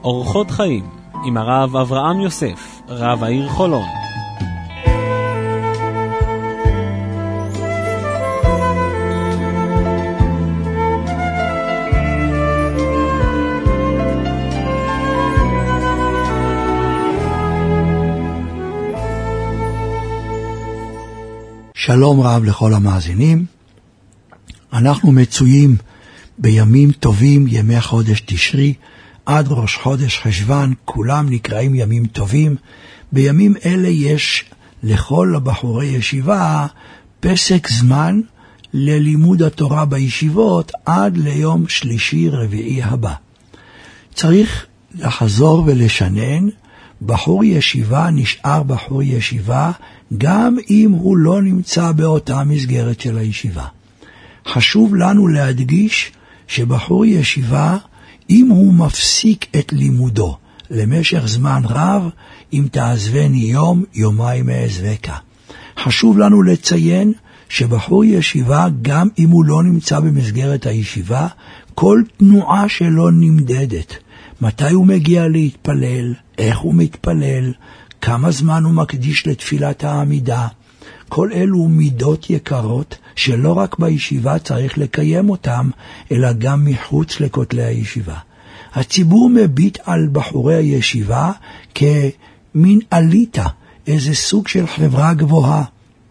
אורחות חיים עם הרב אברהם יוסף, רב העיר חולון. שלום רב לכל המאזינים. אנחנו מצויים בימים טובים, ימי חודש תשרי, עד ראש חודש חשבן, כולם נקראים ימים טובים. בימים אלה יש לכל הבחורי ישיבה פסק זמן ללימוד התורה בישיבות עד ליום שלישי רביעי הבא. צריך לחזור ולשנן, בחור ישיבה נשאר בחור ישיבה גם אם הוא לא נמצא באותה מסגרת של הישיבה. חשוב לנו להדגיש שבחור ישיבה, אם הוא מפסיק את לימודו למשך זמן רב, אם תעזבני יום, יומיים אעזבך. חשוב לנו לציין שבחור ישיבה, גם אם הוא לא נמצא במסגרת הישיבה, כל תנועה שלו נמדדת. מתי הוא מגיע להתפלל, איך הוא מתפלל, כמה זמן הוא מקדיש לתפילת העמידה. כל אלו מידות יקרות שלא רק בישיבה צריך לקיים אותם, אלא גם מחוץ לכותלי הישיבה. הציבור מביט על בחורי הישיבה כמין אליטה, איזה סוג של חברה גבוהה.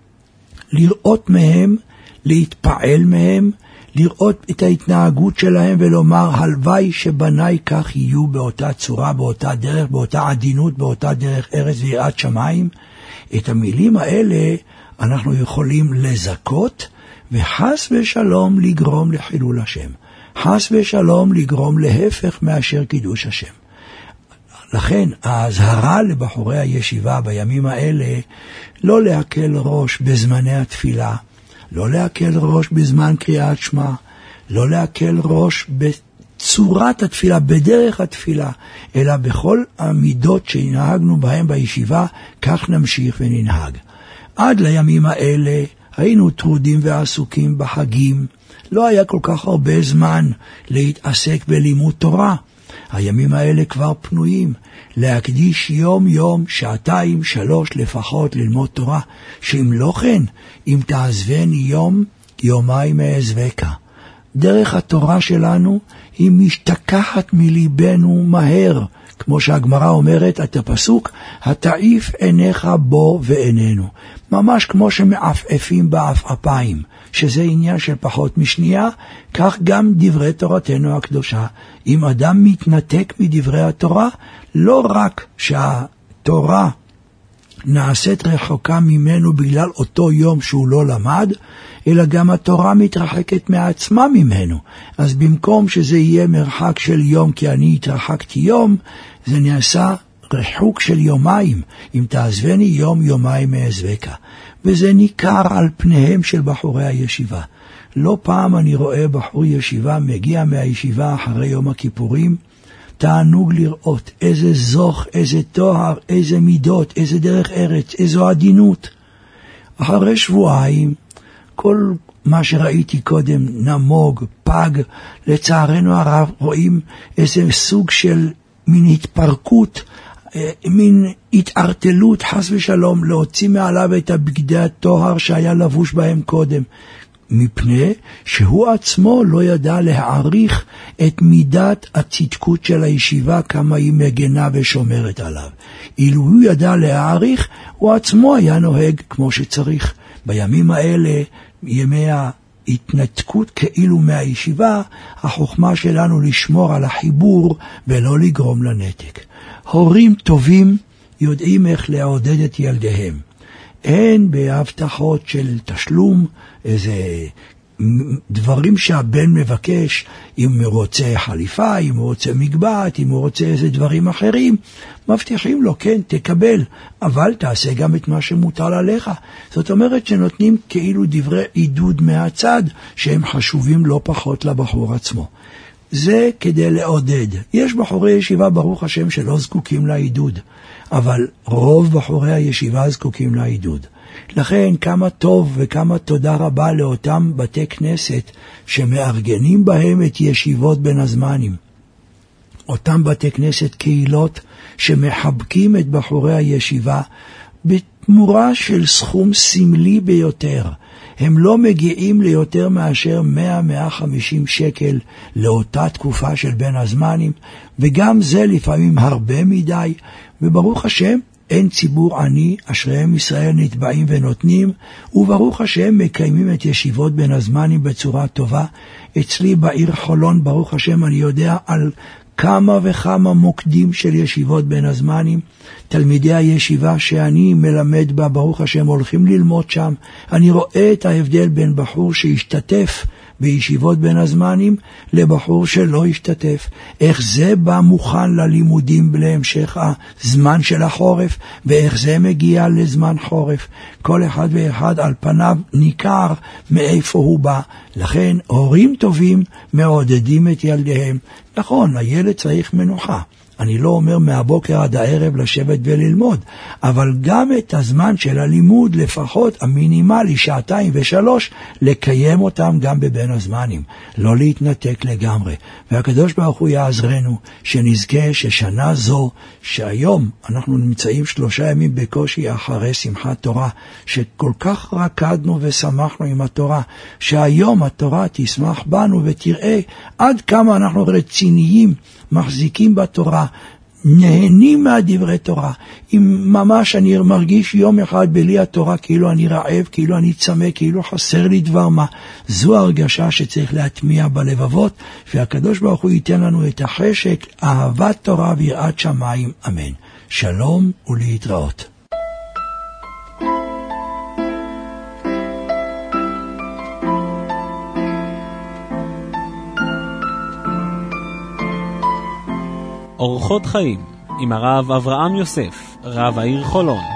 לראות מהם, להתפעל מהם, לראות את ההתנהגות שלהם ולומר, הלוואי שבניי כך יהיו באותה צורה, באותה דרך, באותה עדינות, באותה דרך ארץ ויראת שמיים. את המילים האלה אנחנו יכולים לזכות, וחס ושלום לגרום לחילול השם. חס ושלום לגרום להפך מאשר קידוש השם. לכן ההזהרה לבחורי הישיבה בימים האלה, לא להקל ראש בזמני התפילה, לא להקל ראש בזמן קריאת שמע, לא להקל ראש בצורת התפילה, בדרך התפילה, אלא בכל המידות שנהגנו בהם בישיבה, כך נמשיך וננהג. עד לימים האלה היינו טרודים ועסוקים בחגים, לא היה כל כך הרבה זמן להתעסק בלימוד תורה. הימים האלה כבר פנויים, להקדיש יום יום, שעתיים, 3 לפחות ללמוד תורה, שאם לא כן, אם תעזבני יום, יומיים אעזבך. דרך התורה שלנו היא משתכחת מליבנו מהר, כמו שהגמרא אומרת, את הפסוק, התעיף עיניך בו ועינינו. ממש כמו שמעפעפים בעפעפיים, שזה עניין של פחות משנייה, כך גם דברי תורתנו הקדושה. אם אדם מתנתק מדברי התורה, לא רק שהתורה נעשית רחוקה ממנו בגלל אותו יום שהוא לא למד, אלא גם התורה מתרחקת מעצמה ממנו. אז במקום שזה יהיה מרחק של יום כי אני התרחקתי יום, זה נעשה רחוק של יומיים. אם תעזבני יום, יומיים אעזבך. וזה ניכר על פניהם של בחורי הישיבה. לא פעם אני רואה בחור ישיבה מגיע מהישיבה אחרי יום הכיפורים, תענוג לראות איזה זוך, איזה תואר, איזה מידות, איזה דרך ארץ, איזו עדינות. אחרי שבועיים, כל מה שראיתי קודם נמוג, פג, לצערנו הרב רואים איזה סוג של מין התפרקות, מין התערטלות, חס ושלום, להוציא מעליו את הבגדי התואר שהיה לבוש בהם קודם. מפני שהוא עצמו לא ידע להעריך את מידת הצדקות של הישיבה, כמה היא מגנה ושומרת עליו. אילו הוא ידע להעריך, הוא עצמו היה נוהג כמו שצריך. בימים האלה, ימי ההתנתקות כאילו מהישיבה, החוכמה שלנו לשמור על החיבור ולא לגרום לנתק. הורים טובים יודעים איך לעודד את ילדיהם. אין בהבטחות של תשלום, איזה דברים שהבן מבקש, אם הוא רוצה חליפה, אם הוא רוצה מגבעת, אם הוא רוצה איזה דברים אחרים, מבטיחים לו, כן, תקבל, אבל תעשה גם את מה שמוטל עליך. זאת אומרת שנותנים כאילו דברי עידוד מהצד, שהם חשובים לא פחות לבחור עצמו. זה כדי לעודד. יש בחורי ישיבה, ברוך השם, שלא זקוקים לעידוד, אבל רוב בחורי הישיבה זקוקים לעידוד. לכן כמה טוב וכמה תודה רבה לאותם בתי כנסת שמארגנים בהם את ישיבות בין הזמנים. אותם בתי כנסת קהילות שמחבקים את בחורי הישיבה בתמורה של סכום סמלי ביותר. הם לא מגיעים ליותר מאשר 100-150 שקל לאותה תקופה של בין הזמנים, וגם זה לפעמים הרבה מדי, וברוך השם, אין ציבור עני, אשריהם ישראל נתבעים ונותנים, וברוך השם מקיימים את ישיבות בין הזמנים בצורה טובה. אצלי בעיר חולון, ברוך השם, אני יודע על כמה וכמה מוקדים של ישיבות בין הזמנים. תלמידי הישיבה שאני מלמד בה, ברוך השם, הולכים ללמוד שם. אני רואה את ההבדל בין בחור שהשתתף בישיבות בין הזמנים לבחור שלא השתתף. איך זה בא מוכן ללימודים להמשך הזמן של החורף, ואיך זה מגיע לזמן חורף. כל אחד ואחד על פניו ניכר מאיפה הוא בא. לכן הורים טובים מעודדים את ילדיהם. נכון, הילד צריך מנוחה. אני לא אומר מהבוקר עד הערב לשבת וללמוד, אבל גם את הזמן של הלימוד, לפחות המינימלי 2 ו3, לקיים אותם גם בבין הזמנים, לא להתנתק לגמרי. והקדוש ברוך הוא יעזרנו שנזכה ששנה זו, שהיום אנחנו נמצאים 3 ימים בקושי אחרי שמחת תורה, שכל כך רקדנו ושמחנו עם התורה, שהיום התורה תשמח בנו ותראה עד כמה אנחנו רציניים, מחזיקים בתורה, נהנים מהדברי תורה. אם ממש אני מרגיש יום אחד בלי התורה כאילו אני רעב, כאילו אני צמא, כאילו חסר לי דבר מה, זו הרגשה שצריך להטמיע בלבבות, והקדוש ברוך הוא ייתן לנו את החשק, אהבת תורה ויראת שמיים, אמן. שלום ולהתראות. אורחות חיים עם הרב אברהם יוסף, רב העיר חולון.